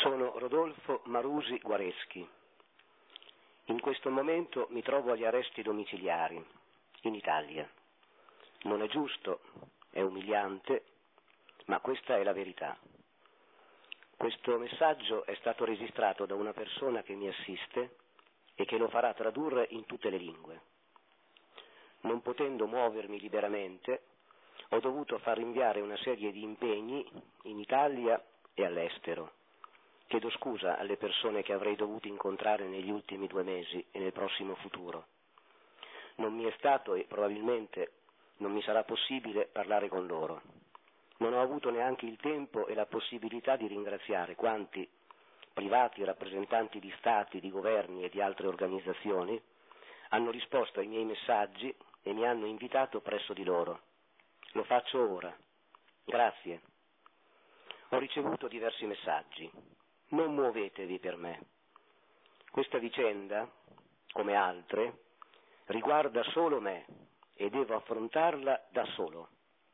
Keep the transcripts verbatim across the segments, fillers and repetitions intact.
Sono Rodolfo Marusi Guareschi. In questo momento mi trovo agli arresti domiciliari, in Italia. Non è giusto, è umiliante, ma questa è la verità. Questo messaggio è stato registrato da una persona che mi assiste e che lo farà tradurre in tutte le lingue. Non potendo muovermi liberamente, ho dovuto far rinviare una serie di impegni in Italia e all'estero. Chiedo scusa alle persone che avrei dovuto incontrare negli ultimi due mesi e nel prossimo futuro. Non mi è stato e probabilmente non mi sarà possibile parlare con loro. Non ho avuto neanche il tempo e la possibilità di ringraziare quanti, privati, rappresentanti di stati, di governi e di altre organizzazioni, hanno risposto ai miei messaggi e mi hanno invitato presso di loro. Lo faccio ora. Grazie. Ho ricevuto diversi messaggi. Non muovetevi per me. Questa vicenda, come altre, riguarda solo me e devo affrontarla da solo.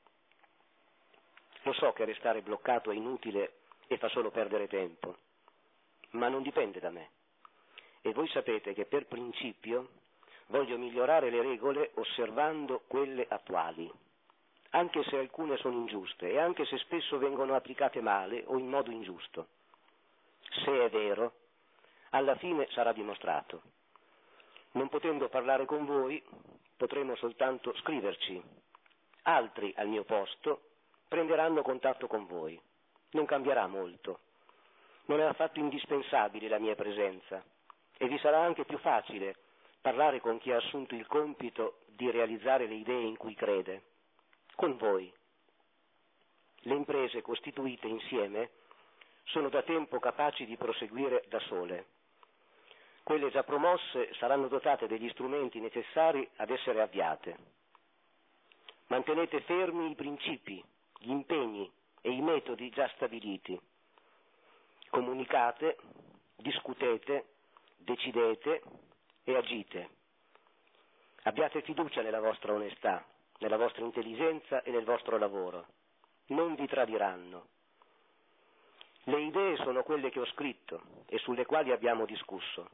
Lo so che restare bloccato è inutile e fa solo perdere tempo, ma non dipende da me. E voi sapete che per principio voglio migliorare le regole osservando quelle attuali, anche se alcune sono ingiuste e anche se spesso vengono applicate male o in modo ingiusto. Se è vero, alla fine sarà dimostrato. Non potendo parlare con voi, potremo soltanto scriverci. Altri al mio posto prenderanno contatto con voi. Non cambierà molto. Non è affatto indispensabile la mia presenza e vi sarà anche più facile parlare con chi ha assunto il compito di realizzare le idee in cui crede. Con voi. Le imprese costituite insieme sono da tempo capaci di proseguire da sole. Quelle già promosse saranno dotate degli strumenti necessari ad essere avviate. Mantenete fermi i principi, gli impegni e i metodi già stabiliti. Comunicate, discutete, decidete e agite. Abbiate fiducia nella vostra onestà, nella vostra intelligenza e nel vostro lavoro. Non vi tradiranno. Le idee sono quelle che ho scritto e sulle quali abbiamo discusso.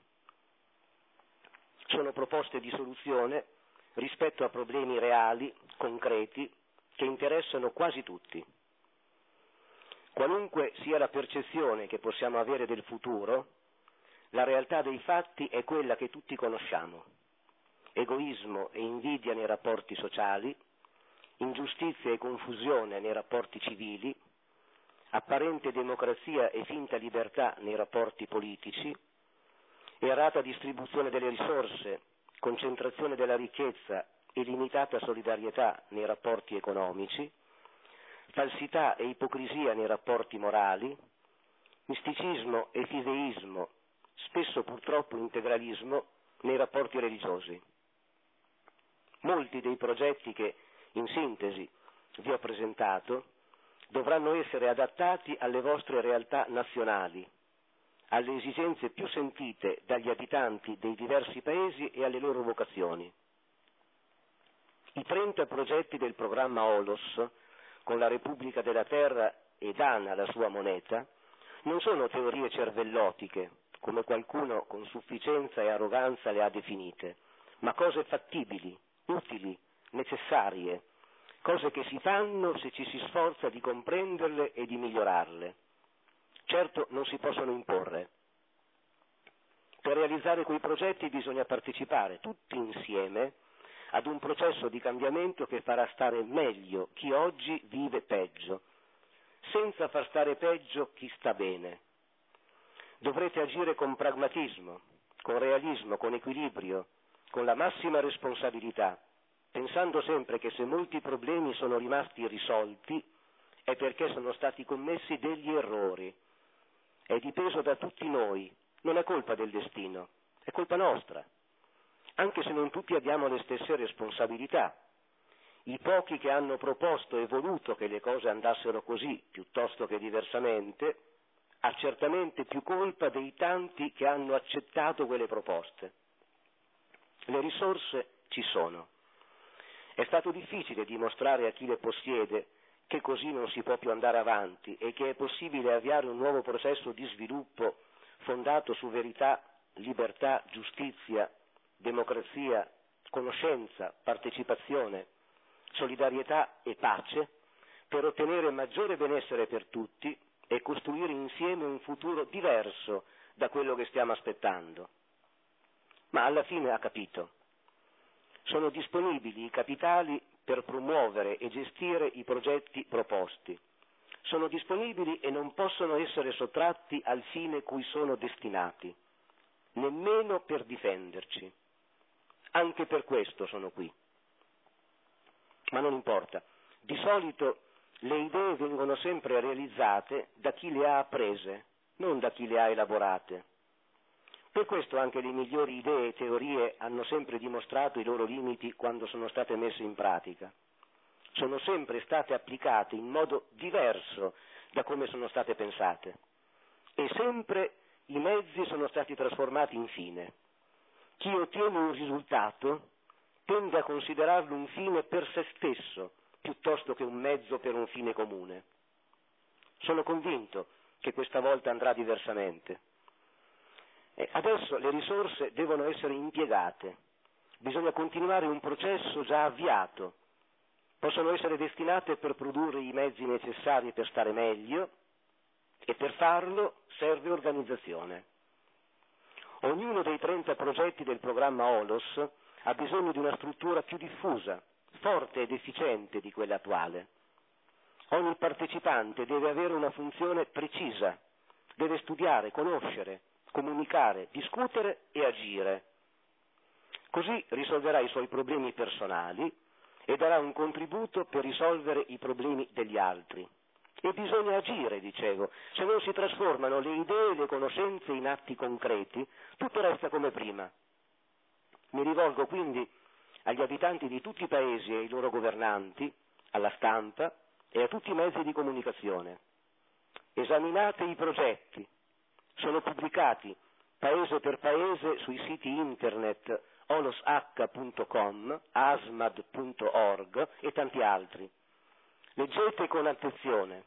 Sono proposte di soluzione rispetto a problemi reali, concreti, che interessano quasi tutti. Qualunque sia la percezione che possiamo avere del futuro, la realtà dei fatti è quella che tutti conosciamo. Egoismo e invidia nei rapporti sociali, ingiustizia e confusione nei rapporti civili, apparente democrazia e finta libertà nei rapporti politici, errata distribuzione delle risorse, concentrazione della ricchezza e limitata solidarietà nei rapporti economici, falsità e ipocrisia nei rapporti morali, misticismo e fideismo, spesso purtroppo integralismo, nei rapporti religiosi. Molti dei progetti che, in sintesi, vi ho presentato dovranno essere adattati alle vostre realtà nazionali, alle esigenze più sentite dagli abitanti dei diversi paesi e alle loro vocazioni. I trenta progetti del programma Olos, con la Repubblica della Terra e Dana la sua moneta, non sono teorie cervellotiche, come qualcuno con sufficienza e arroganza le ha definite, ma cose fattibili, utili, necessarie, cose che si fanno se ci si sforza di comprenderle e di migliorarle. Certo non si possono imporre. Per realizzare quei progetti bisogna partecipare tutti insieme ad un processo di cambiamento che farà stare meglio chi oggi vive peggio, senza far stare peggio chi sta bene. Dovrete agire con pragmatismo, con realismo, con equilibrio, con la massima responsabilità, pensando sempre che se molti problemi sono rimasti irrisolti è perché sono stati commessi degli errori. È dipeso da tutti noi, non è colpa del destino, è colpa nostra, anche se non tutti abbiamo le stesse responsabilità. I pochi che hanno proposto e voluto che le cose andassero così piuttosto che diversamente, ha certamente più colpa dei tanti che hanno accettato quelle proposte. Le risorse ci sono. È stato difficile dimostrare a chi le possiede che così non si può più andare avanti e che è possibile avviare un nuovo processo di sviluppo fondato su verità, libertà, giustizia, democrazia, conoscenza, partecipazione, solidarietà e pace, per ottenere maggiore benessere per tutti e costruire insieme un futuro diverso da quello che stiamo aspettando. Ma alla fine ha capito. Sono disponibili i capitali per promuovere e gestire i progetti proposti. Sono disponibili e non possono essere sottratti al fine cui sono destinati, nemmeno per difenderci. Anche per questo sono qui. Ma non importa. Di solito le idee vengono sempre realizzate da chi le ha apprese, non da chi le ha elaborate. Per questo anche le migliori idee e teorie hanno sempre dimostrato i loro limiti quando sono state messe in pratica. Sono sempre state applicate in modo diverso da come sono state pensate e sempre i mezzi sono stati trasformati in fine. Chi ottiene un risultato tende a considerarlo un fine per se stesso piuttosto che un mezzo per un fine comune. Sono convinto che questa volta andrà diversamente. E adesso le risorse devono essere impiegate, bisogna continuare un processo già avviato, possono essere destinate per produrre i mezzi necessari per stare meglio e per farlo serve organizzazione. Ognuno dei trenta progetti del programma OLOS ha bisogno di una struttura più diffusa, forte ed efficiente di quella attuale. Ogni partecipante deve avere una funzione precisa, deve studiare, conoscere, comunicare, discutere e agire. Così risolverà i suoi problemi personali e darà un contributo per risolvere i problemi degli altri. E bisogna agire, dicevo, se non si trasformano le idee e le conoscenze in atti concreti, tutto resta come prima. Mi rivolgo quindi agli abitanti di tutti i paesi e ai loro governanti, alla stampa e a tutti i mezzi di comunicazione. Esaminate i progetti. Sono pubblicati paese per paese sui siti internet olosh punto com, asmad punto org e tanti altri. Leggete con attenzione.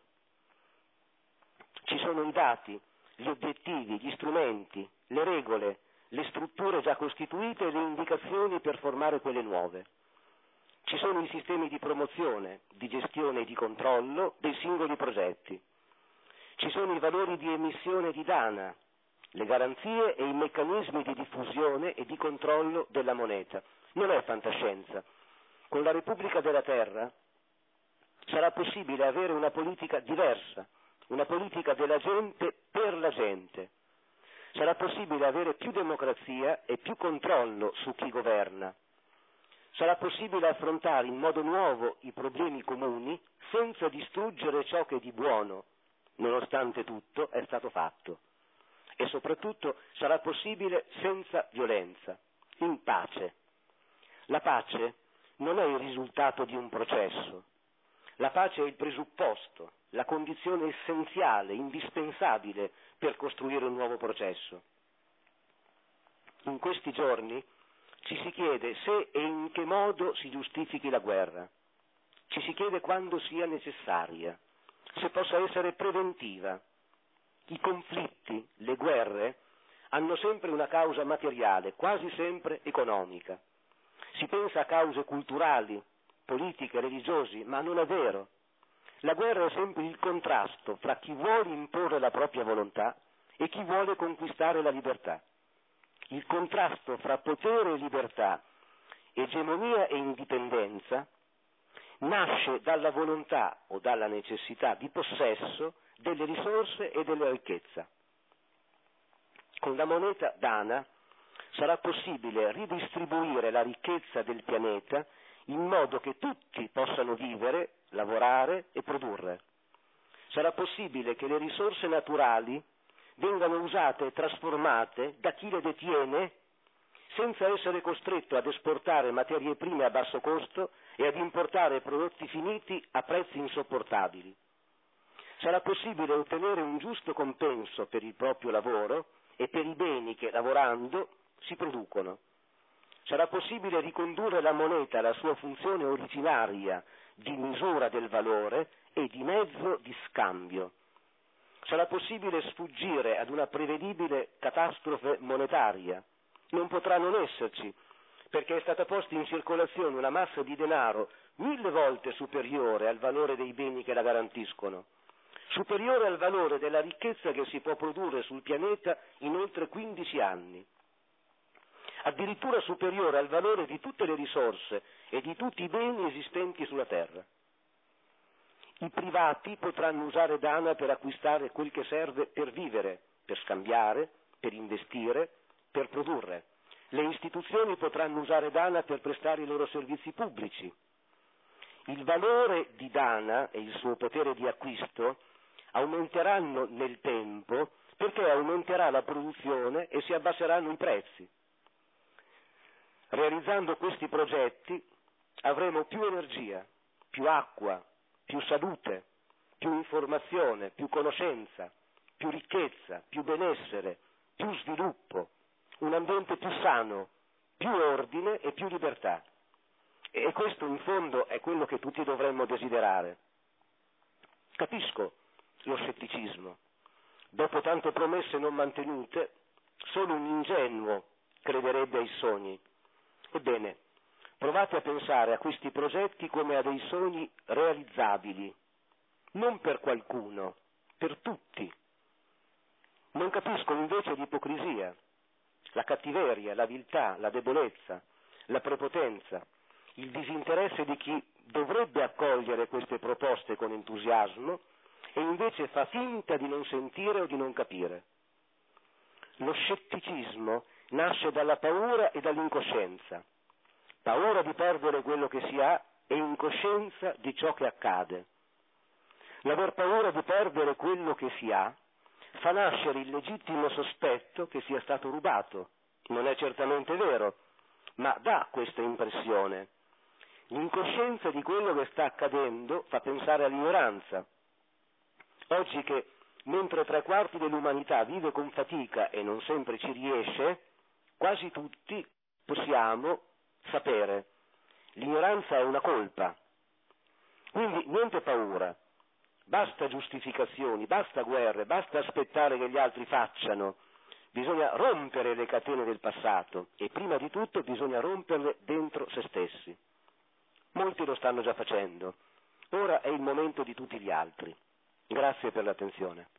Ci sono i dati, gli obiettivi, gli strumenti, le regole, le strutture già costituite e le indicazioni per formare quelle nuove. Ci sono i sistemi di promozione, di gestione e di controllo dei singoli progetti. Ci sono i valori di emissione di Dana, le garanzie e i meccanismi di diffusione e di controllo della moneta. Non è fantascienza. Con la Repubblica della Terra sarà possibile avere una politica diversa, una politica della gente per la gente. Sarà possibile avere più democrazia e più controllo su chi governa. Sarà possibile affrontare in modo nuovo i problemi comuni senza distruggere ciò che di buono, nonostante tutto, è stato fatto. E soprattutto sarà possibile senza violenza, in pace. La pace non è il risultato di un processo. La pace è il presupposto, la condizione essenziale, indispensabile per costruire un nuovo processo. In questi giorni ci si chiede se e in che modo si giustifichi la guerra. Ci si chiede quando sia necessaria, se possa essere preventiva. I conflitti, le guerre, hanno sempre una causa materiale, quasi sempre economica. Si pensa a cause culturali, politiche, religiosi, ma non è vero. La guerra è sempre il contrasto fra chi vuole imporre la propria volontà e chi vuole conquistare la libertà. Il contrasto fra potere e libertà, egemonia e indipendenza, nasce dalla volontà o dalla necessità di possesso delle risorse e della ricchezza. Con la moneta Dana sarà possibile ridistribuire la ricchezza del pianeta in modo che tutti possano vivere, lavorare e produrre. Sarà possibile che le risorse naturali vengano usate e trasformate da chi le detiene senza essere costretto ad esportare materie prime a basso costo e ad importare prodotti finiti a prezzi insopportabili. Sarà possibile ottenere un giusto compenso per il proprio lavoro e per i beni che, lavorando, si producono. Sarà possibile ricondurre la moneta alla sua funzione originaria di misura del valore e di mezzo di scambio. Sarà possibile sfuggire ad una prevedibile catastrofe monetaria? Non potrà non esserci, perché è stata posta in circolazione una massa di denaro mille volte superiore al valore dei beni che la garantiscono, superiore al valore della ricchezza che si può produrre sul pianeta in oltre quindici anni, addirittura superiore al valore di tutte le risorse e di tutti i beni esistenti sulla Terra. I privati potranno usare Dana per acquistare quel che serve per vivere, per scambiare, per investire, per produrre. Le istituzioni potranno usare Dana per prestare i loro servizi pubblici. Il valore di Dana e il suo potere di acquisto aumenteranno nel tempo perché aumenterà la produzione e si abbasseranno i prezzi. Realizzando questi progetti avremo più energia, più acqua, più salute, più informazione, più conoscenza, più ricchezza, più benessere, più sviluppo, un ambiente più sano, più ordine e più libertà. E questo in fondo è quello che tutti dovremmo desiderare. Capisco lo scetticismo. Dopo tante promesse non mantenute, solo un ingenuo crederebbe ai sogni. Ebbene, provate a pensare a questi progetti come a dei sogni realizzabili, non per qualcuno, per tutti. Non capisco invece l'ipocrisia, la cattiveria, la viltà, la debolezza, la prepotenza, il disinteresse di chi dovrebbe accogliere queste proposte con entusiasmo e invece fa finta di non sentire o di non capire. Lo scetticismo nasce dalla paura e dall'incoscienza. Paura di perdere quello che si ha e incoscienza di ciò che accade. L'aver paura di perdere quello che si ha fa nascere il legittimo sospetto che sia stato rubato. Non è certamente vero, ma dà questa impressione. L'incoscienza di quello che sta accadendo fa pensare all'ignoranza. Oggi che, mentre tre quarti dell'umanità vive con fatica e non sempre ci riesce, quasi tutti possiamo sapere. L'ignoranza è una colpa. Quindi niente paura, basta giustificazioni, basta guerre, basta aspettare che gli altri facciano. Bisogna rompere le catene del passato e prima di tutto bisogna romperle dentro se stessi. Molti lo stanno già facendo. Ora è il momento di tutti gli altri. Grazie per l'attenzione.